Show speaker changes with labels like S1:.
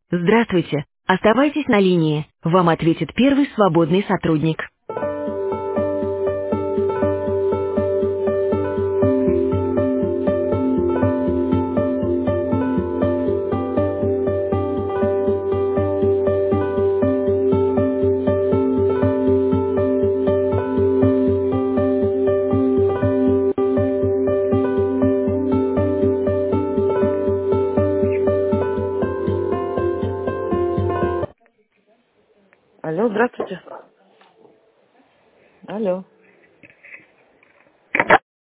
S1: Здравствуйте. Оставайтесь на линии. Вам ответит первый свободный сотрудник. Алло, здравствуйте. Алло.